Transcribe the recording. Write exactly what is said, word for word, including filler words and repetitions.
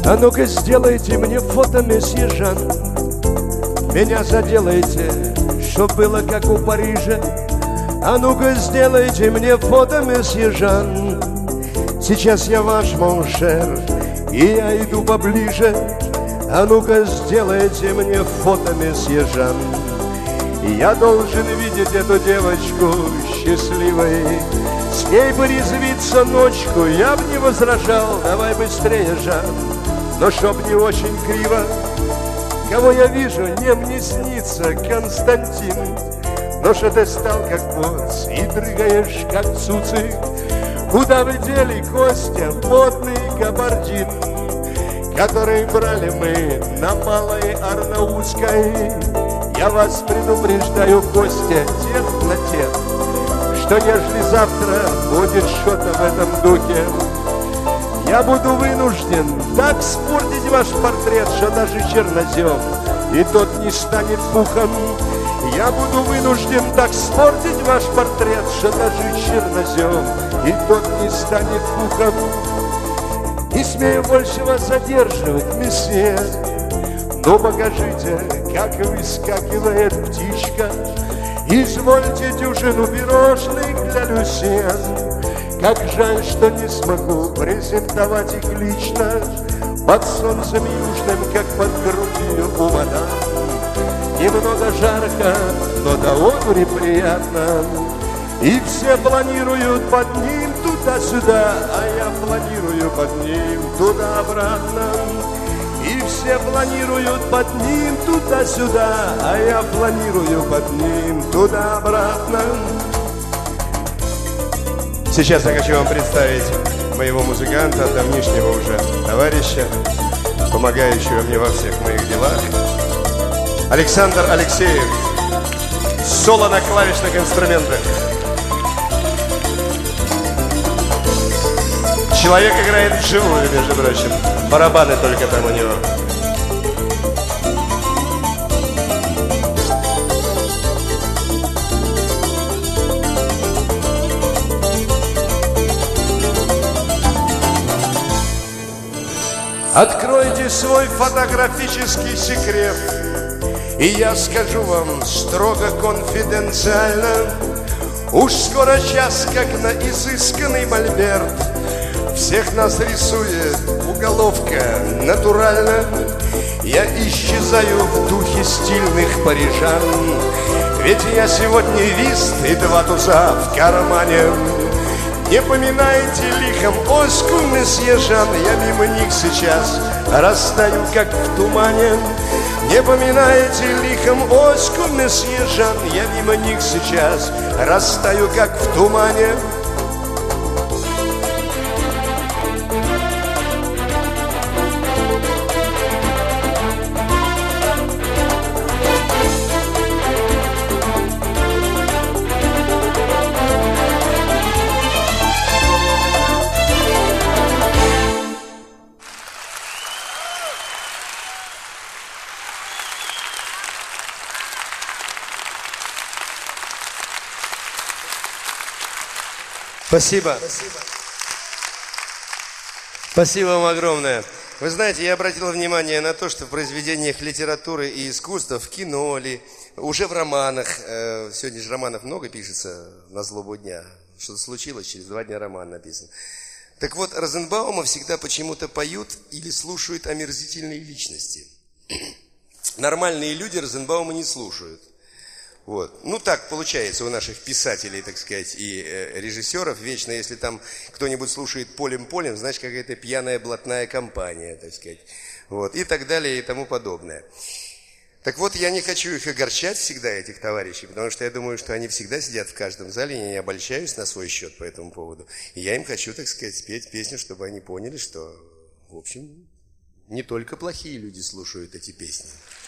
А ну-ка сделайте мне фото, месье Жан. Меня заделайте, чтоб было как у Парижа. А ну-ка сделайте мне фото, месье Жан. Сейчас я ваш моншер, и я иду поближе. А ну-ка сделайте мне фото, месье Жан. Я должен видеть эту девочку счастливой. С ней бы резвиться ночку, я б не возражал. Давай быстрее, Жан, но чтоб не очень криво. Кого я вижу, не мне снится Константин. Но что ты стал как боц и дрыгаешь как цуцик? Куда вы дели, Костя, модный габардин, который брали мы на Малой Арнаутской? Я вас предупреждаю, Костя, тет на тет, что ежели завтра будет что-то в этом духе, я буду вынужден так спортить ваш портрет, что даже чернозем и тот не станет пухом. Я буду вынужден так спортить ваш портрет, что даже чернозем и тот не станет пухом. Не смею больше вас задерживать, месье, но покажите, как выскакивает птичка. Извольте дюжину пирожных для люсьен. Как жаль, что не смогу презентовать их лично под солнцем южным, как под грудью у мадам. Немного жарко, но до одури приятно. И все планируют под ним туда-сюда, а я планирую под ним туда-обратно. И все планируют под ним туда-сюда, а я планирую под ним туда-обратно. Сейчас я хочу вам представить моего музыканта, давнишнего уже товарища, помогающего мне во всех моих делах. Александр Алексеев. Соло на клавишных инструментах. Человек играет вживую, между прочим. Барабаны только там у него. Откройте свой фотографический секрет, и я скажу вам строго конфиденциально. Уж скоро час, как на изысканный мольберт, всех нас рисует уголовка натурально. Я исчезаю в духе стильных парижан, ведь я сегодня вист и два туза в кармане. Не поминайте лихом Оську, месье Жан, я мимо них сейчас растаю, как в тумане. Не поминайте лихом Оську, месье Жан, я мимо них сейчас растаю, как в тумане. Спасибо. Спасибо. Спасибо вам огромное. Вы знаете, я обратил внимание на то, что в произведениях литературы и искусства, в кино ли, уже в романах, э, сегодня же романов много пишется на злобу дня. Что-то случилось, через два дня роман написан. Так вот, Розенбаума всегда почему-то поют или слушают омерзительные личности. Нормальные люди Розенбаума не слушают. Вот. Ну, так получается у наших писателей, так сказать, и э, режиссеров. Вечно, если там кто-нибудь слушает полем-полем, значит, какая-то пьяная блатная компания, так сказать. Вот. И так далее, и тому подобное. Так вот, я не хочу их огорчать всегда, этих товарищей, потому что я думаю, что они всегда сидят в каждом зале, я не обольщаюсь на свой счет по этому поводу. И я им хочу, так сказать, спеть песню, чтобы они поняли, что, в общем, не только плохие люди слушают эти песни.